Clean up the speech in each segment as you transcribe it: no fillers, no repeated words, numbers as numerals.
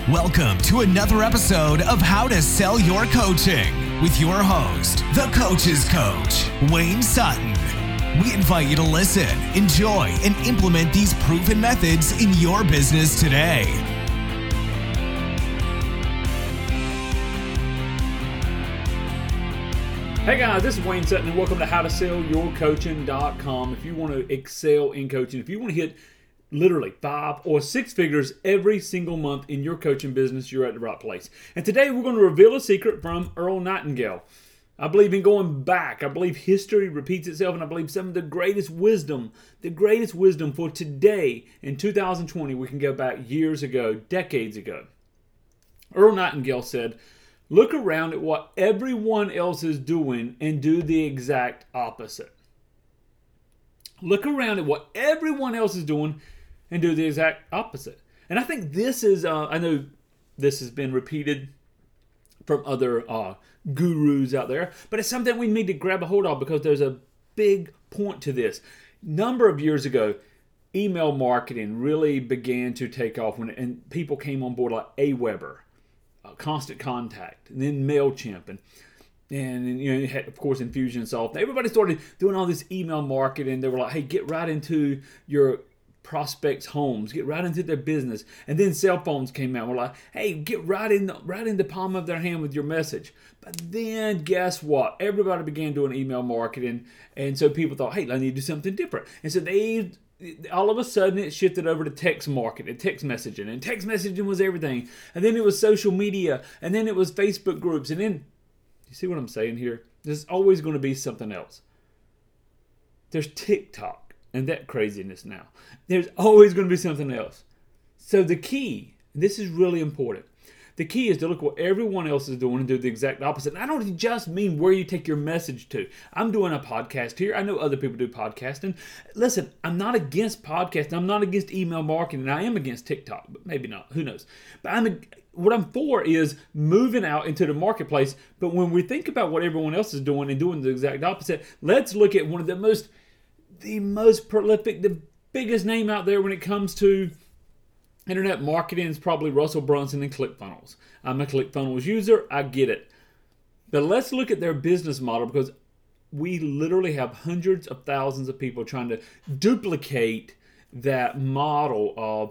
Welcome to another episode of How to Sell Your Coaching with your host, the Coach's Coach, Wayne Sutton. We invite you to listen, enjoy, and implement these proven methods in your business today. Hey guys, this is Wayne Sutton and welcome to HowToSellYourCoaching.com. If you want to excel in coaching, if you want to hit literally 5 or 6 figures every single month in your coaching business, you're at the right place. And today we're going to reveal a secret from Earl Nightingale. I believe in going back. I believe history repeats itself, and I believe some of the greatest wisdom for today in 2020, we can go back years ago, decades ago. Earl Nightingale said, "Look around at what everyone else is doing and do the exact opposite." Look around at what everyone else is doing and do the exact opposite. And I think this is, I know this has been repeated from other gurus out there, but it's something we need to grab a hold of because there's a big point to this. Number of years ago, email marketing really began to take off and people came on board like Aweber, Constant Contact, and then MailChimp, and you know, you had, of course, Infusionsoft. Everybody started doing all this email marketing. They were like, hey, get right into your prospects' homes, get right into their business. And then cell phones came out. We're like, hey, get right in the palm of their hand with your message. But then guess what? Everybody began doing email marketing. And so people thought, hey, I need to do something different. And so all of a sudden it shifted over to text marketing, text messaging. And text messaging was everything. And then it was social media. And then it was Facebook groups. And then, you see what I'm saying here? There's always going to be something else. There's TikTok and that craziness now. There's always going to be something else. So the key, this is really important, the key is to look what everyone else is doing and do the exact opposite. And I don't just mean where you take your message to. I'm doing a podcast here. I know other people do podcasting. Listen, I'm not against podcasting. I'm not against email marketing. I am against TikTok, but maybe not. Who knows? But what I'm for is moving out into the marketplace. But when we think about what everyone else is doing and doing the exact opposite, let's look at one of the most prolific, the biggest name out there when it comes to internet marketing is probably Russell Brunson and ClickFunnels. I'm a ClickFunnels user. I get it. But let's look at their business model because we literally have hundreds of thousands of people trying to duplicate that model of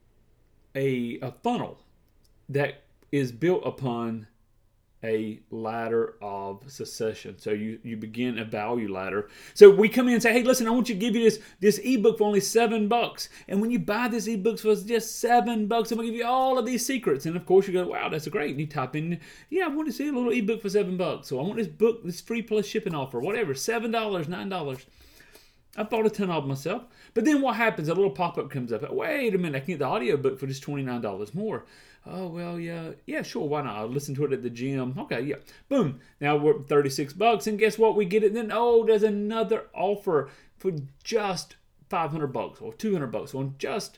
a funnel that is built upon a ladder of succession. So you begin a value ladder. So we come in and say, hey, listen, I want you to give you this ebook for only $7. And when you buy this ebook for just $7, I'm going to give you all of these secrets. And of course you go, wow, that's great. And you type in, yeah, I want to see a little ebook for $7. So I want this book, this free plus shipping offer, whatever, $7, $9. I bought a ton of them myself. But then what happens? A little pop-up comes up. Wait a minute, I can get the audio book for just $29 more. Oh, well, yeah, sure, why not? I'll listen to it at the gym. Okay, yeah. Boom. Now we're at $36, and guess what? We get it. Then, there's another offer for just $500 or $200 on just,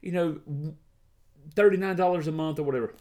$39 a month or whatever.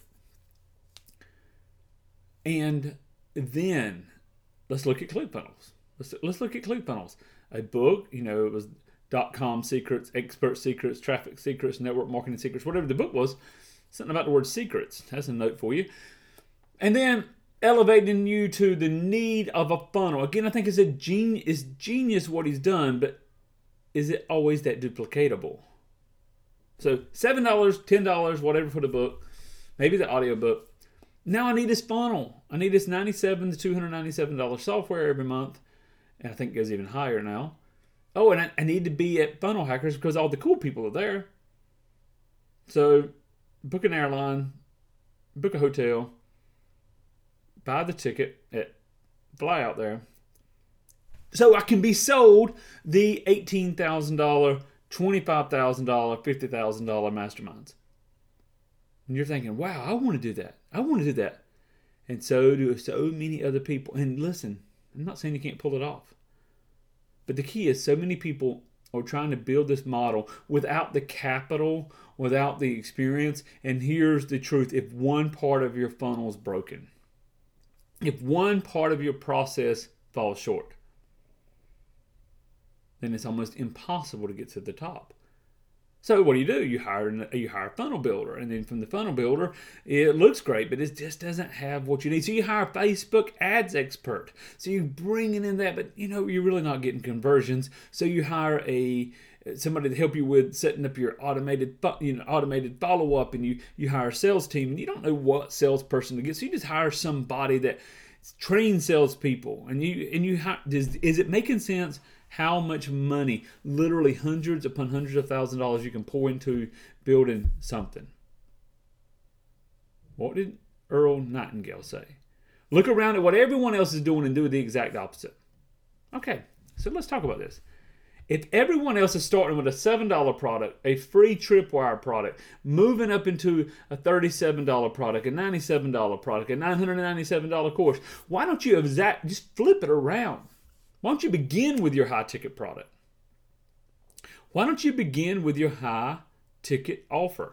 And then let's look at ClickFunnels. Let's look at ClickFunnels. A book, it was .com secrets, expert secrets, traffic secrets, network marketing secrets, whatever the book was. Something about the word secrets. That's a note for you. And then elevating you to the need of a funnel. Again, I think it's genius what he's done, but is it always that duplicatable? So $7, $10, whatever for the book, maybe the audio book. Now I need this funnel. I need this $97 to $297 software every month. And I think it goes even higher now. Oh, and I need to be at Funnel Hackers because all the cool people are there. So book an airline, book a hotel, buy the ticket, fly out there. So I can be sold the $18,000, $25,000, $50,000 masterminds. And you're thinking, wow, I want to do that. And so do so many other people. And listen, I'm not saying you can't pull it off. But the key is so many people are trying to build this model without the capital, without the experience. And here's the truth. If one part of your funnel is broken, if one part of your process falls short, then it's almost impossible to get to the top. So what do? You hire a funnel builder, and then from the funnel builder, it looks great, but it just doesn't have what you need. So you hire a Facebook ads expert. So you're bringing in that, but you're really not getting conversions. So you hire somebody to help you with setting up your automated follow up, and you hire a sales team, and you don't know what salesperson to get. So you just hire somebody that trains salespeople, and you is it making sense? How much money, literally hundreds upon hundreds of $1,000s, you can pour into building something. What did Earl Nightingale say? Look around at what everyone else is doing and do the exact opposite. Okay, so let's talk about this. If everyone else is starting with a $7 product, a free tripwire product, moving up into a $37 product, a $97 product, a $997 course, why don't you just flip it around? Why don't you begin with your high-ticket product? Why don't you begin with your high-ticket offer?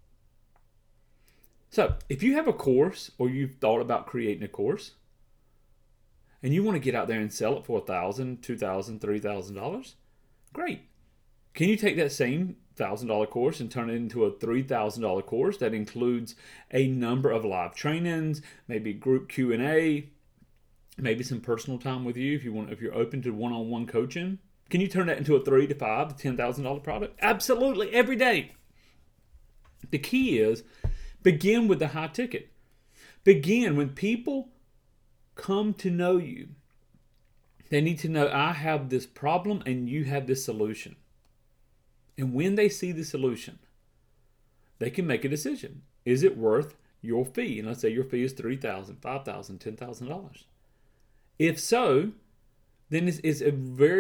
So, if you have a course or you've thought about creating a course and you want to get out there and sell it for $1,000, $2,000, $3,000, great. Can you take that same $1,000 course and turn it into a $3,000 course that includes a number of live trainings, maybe group Q&A, maybe some personal time with you if you're open to one-on-one coaching? Can you turn that into a $3,000 to $5,000 to $10,000 product? Absolutely, every day. The key is begin with the high ticket. Begin when people come to know you. They need to know, I have this problem and you have this solution. And when they see the solution, they can make a decision. Is it worth your fee? And let's say your fee is $3,000, $5,000, $10,000. If so, then it's a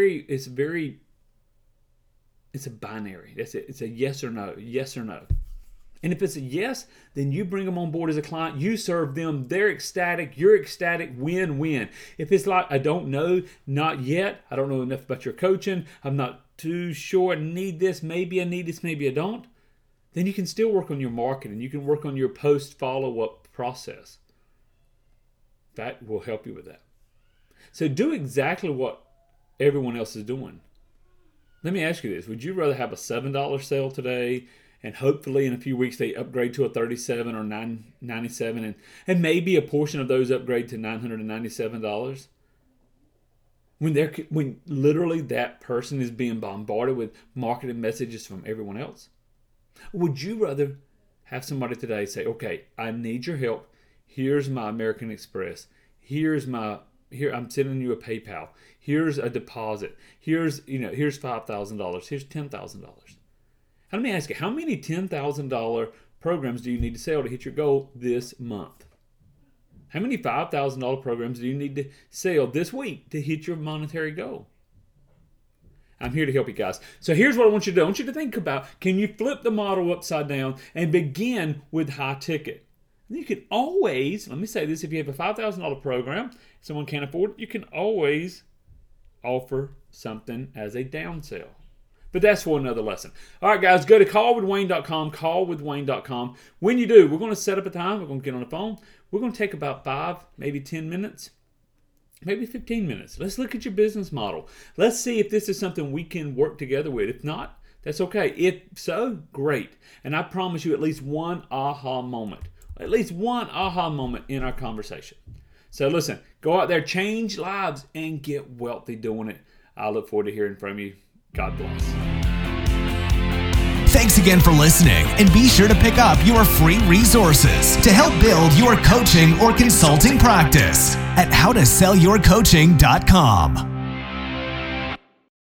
binary. That's it. It's a yes or no, yes or no. And if it's a yes, then you bring them on board as a client. You serve them. They're ecstatic. You're ecstatic. Win-win. If it's like, I don't know, not yet. I don't know enough about your coaching. I'm not too sure. I need this. Maybe I need this. Maybe I don't. Then you can still work on your marketing. You can work on your post-follow-up process. That will help you with that. So do exactly what everyone else is doing. Let me ask you this. Would you rather have a $7 sale today and hopefully in a few weeks they upgrade to a $37 or $997 and maybe a portion of those upgrade to $997? When literally that person is being bombarded with marketing messages from everyone else? Would you rather have somebody today say, okay, I need your help. Here's my American Express. Here, I'm sending you a PayPal. Here's a deposit. Here's $5,000. Here's $10,000. Let me ask you, how many $10,000 programs do you need to sell to hit your goal this month? How many $5,000 programs do you need to sell this week to hit your monetary goal? I'm here to help you guys. So here's what I want you to do. I want you to think about, can you flip the model upside down and begin with high ticket? You can always, let me say this, if you have a $5,000 program, someone can't afford it, you can always offer something as a down sell. But that's for another lesson. All right, guys, go to callwithwayne.com, callwithwayne.com. When you do, we're going to set up a time. We're going to get on the phone. We're going to take about 5, maybe 10 minutes, maybe 15 minutes. Let's look at your business model. Let's see if this is something we can work together with. If not, that's okay. If so, great. And I promise you at least one aha moment. At least one aha moment in our conversation. So listen, go out there, change lives, and get wealthy doing it. I look forward to hearing from you. God bless. Thanks again for listening, and be sure to pick up your free resources to help build your coaching or consulting practice at howtosellyourcoaching.com.